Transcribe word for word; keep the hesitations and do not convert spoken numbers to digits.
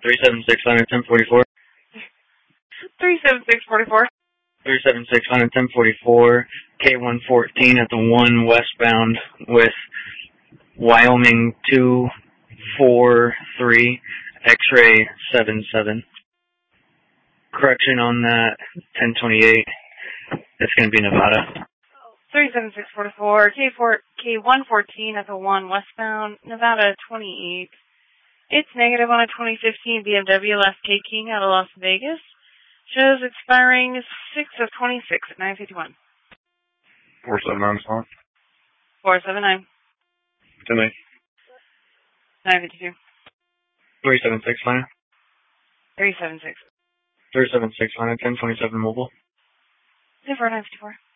three seven six, one ten forty-four. three seven six, forty-four. three seven six, one ten forty-four. K one fourteen at the one westbound with Wyoming two four three, X-ray seven seven. Correction on that, ten twenty-eight. It's going to be Nevada. three seven six, forty-four. K four, K one fourteen at the one westbound, Nevada twenty-eight. It's negative on a twenty fifteen B M W Last K King out of Las Vegas. Shows expiring six of twenty-six at nine fifty-one. four seven nine, fine. four seven nine. ten eight. nine fifty-two. three seven six, fine. three seven six. three seven six, fine. ten twenty-seven mobile. zero four nine fifty-four.